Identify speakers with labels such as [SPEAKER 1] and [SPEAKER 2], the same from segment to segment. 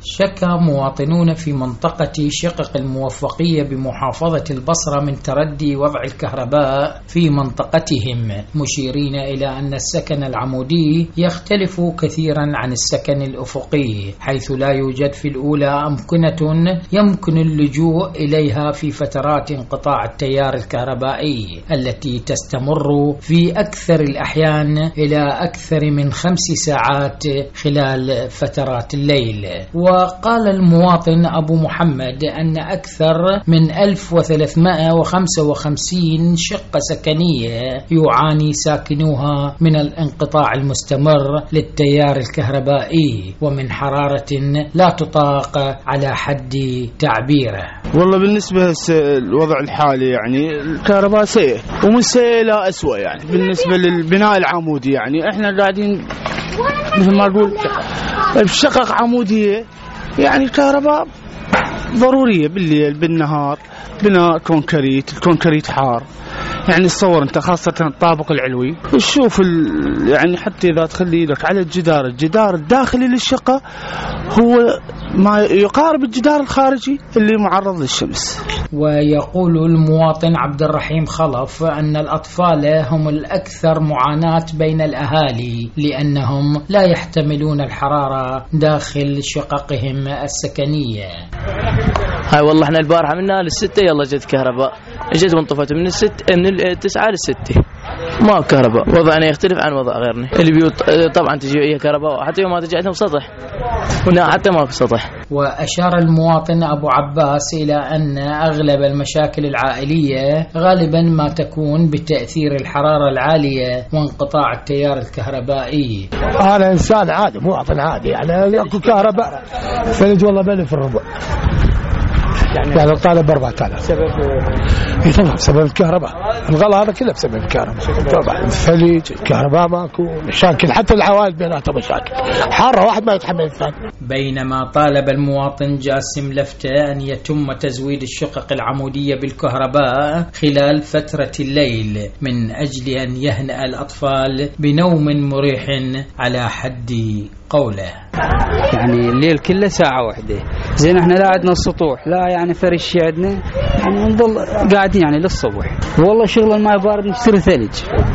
[SPEAKER 1] شكى مواطنون في منطقة شقق الموفقية بمحافظة البصرة من تردي وضع الكهرباء في منطقتهم، مشيرين إلى أن السكن العمودي يختلف كثيرا عن السكن الأفقي، حيث لا يوجد في الأولى أمكنة يمكن اللجوء إليها في فترات انقطاع التيار الكهربائي التي تستمر في أكثر الأحيان إلى أكثر من 5 ساعات خلال فترات الليل. وقال المواطن أبو محمد أن أكثر من 1355 شقة سكنية يعاني ساكنوها من الانقطاع المستمر للتيار الكهربائي ومن حرارة لا تطاق على حد تعبيره.
[SPEAKER 2] والله بالنسبة للوضع الحالي يعني الكهرباء سيء ومن سيء لا أسوأ، يعني بالنسبة للبناء العمودي يعني احنا قاعدين مثل ما أقول بشقق عمودية، يعني الكهرباء ضرورية بالليل بالنهار، بناء كونكريت، الكونكريت حار، يعني تصور انت خاصة الطابق العلوي تشوف يعني حتى اذا تخلي لك على الجدار الداخلي للشقة هو ما يقارب الجدار الخارجي اللي معرض للشمس.
[SPEAKER 1] ويقول المواطن عبد الرحيم خلف أن الأطفال هم الأكثر معاناة بين الأهالي لأنهم لا يحتملون الحرارة داخل شققهم السكنية.
[SPEAKER 3] هاي والله احنا البارحة منا للستة يلا جت كهرباء، اجت وانطفت من 9 للستة، ما كهرباء. وضعنا يختلف عن وضع غيرنا، البيوت طبعا تجي هي كهرباء حتى يوم ما تجي عندهم سطح، هنا حتى ما في سطح.
[SPEAKER 1] وأشار المواطن أبو عباس إلى أن أغلب المشاكل العائلية غالبا ما تكون بتأثير الحرارة العالية وانقطاع التيار الكهربائي.
[SPEAKER 4] أنا إنسان عادي مواطن عادي، يعني أكو كهرباء ثلج والله بلي في الربع، يعني الطالب ب4000 سبب الكهرباء، الغلا هذا كله بسبب الكهرباء، طبعا الثلج الكهرباء ماكو مشاكل، حتى العوائل بيناتها مشاكل، حارة واحد ما يتحمل الثاني.
[SPEAKER 1] بينما طالب المواطن جاسم لفتة أن يتم تزويد الشقق العمودية بالكهرباء خلال فترة الليل من أجل أن يهنأ الأطفال بنوم مريح على حد قوله.
[SPEAKER 5] يعني الليل كله ساعة واحدة، زين احنا لا عندنا السطوح لا يعني فرش عندنا، يعني نضل قاعدين يعني للصبح. والله شغل الماء بارد نشتري ثلج.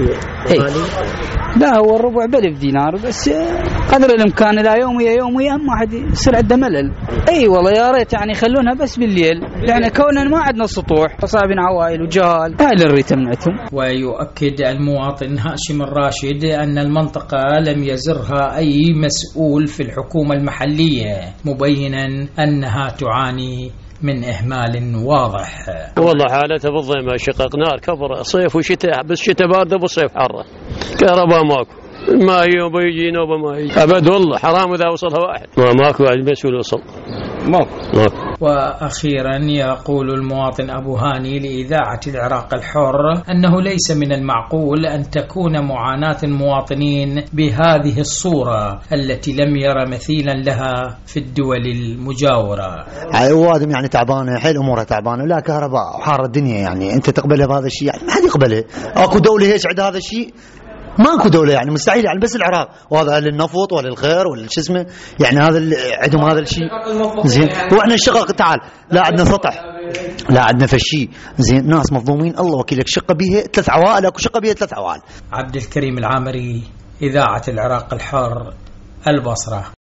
[SPEAKER 5] لا هو الربع ب1000 دينار بس قدر الامكان، لا يوميا ما حد يصير عنده ملل. اي والله يا ريت يعني يخلونها بس بالليل، يعني كوننا ما عندنا سطوح صعبين عوائل وجهال هاي اللي تمنعتهم.
[SPEAKER 1] ويؤكد المواطن هاشم الراشد أن المنطقة لم يزرها أي مسؤول في الحكومة المحلية، مبينا أنها تعاني من إهمال واضح.
[SPEAKER 6] والله حالتها بالضيمة، شقق نار كبر صيف وشتاء، بس شتاء باردة وصيف حرة، كهرباء ماكو، ما يوم يجي نوبة ما يجي أبد، والله حرام إذا وصلها واحد، ماكو مسؤول وصل ماكو.
[SPEAKER 1] وأخيرا يقول المواطن أبو هاني لإذاعة العراق الحر أنه ليس من المعقول أن تكون معاناة المواطنين بهذه الصورة التي لم يرى مثيلا لها في الدول المجاورة.
[SPEAKER 7] وادم يعني تعبانة حيل، أمورها تعبانة، لا كهرباء وحار الدنيا، يعني أنت تقبلها بهذا الشيء؟ يعني ما حد يقبله. أكو دولة هيك عند هذا الشيء؟ ماكو دولة، يعني مستحيل، يعني بس العراق، وهذا للنفط وللخير وللشو اسمه، يعني هذا عندهم هذا الشيء زين. واحنا الشقق تعال لا عندنا سطح لا عندنا فشي زين، ناس مظلومين، الله وكيلك، شقة بيها 3 عوائل، اكو شقة بيها 3 عوائل.
[SPEAKER 1] عبد الكريم العامري، إذاعة العراق الحر، البصرة.